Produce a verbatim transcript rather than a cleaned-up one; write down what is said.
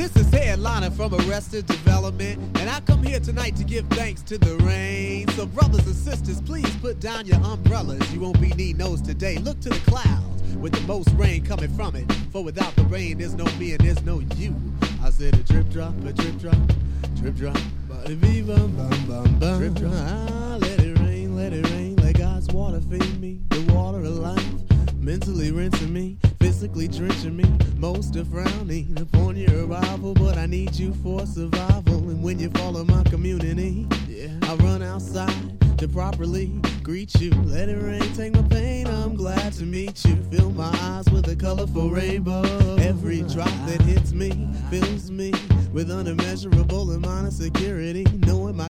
This is Headliner from Arrested Development, and I come here tonight to give thanks to the rain. So brothers and sisters, please put down your umbrellas. You won't be needing those today. Look to the clouds with the most rain coming from it. For without the rain, there's no me and there's no you. I said a drip drop, a drip drop, drip drop. Bum, bum, bum, bum. Drip drop. Ah, let it rain, let it rain. Let God's water feed me, the water of life. Mentally rinsing me, physically drenching me. Most are frowning upon your arrival, but I need you for survival. And when you follow my community, yeah, I run outside to properly greet you. Let it rain, take my pain, I'm glad to meet you. Fill my eyes with a colorful rainbow. Every drop that hits me fills me with unimmeasurable amount of security, knowing my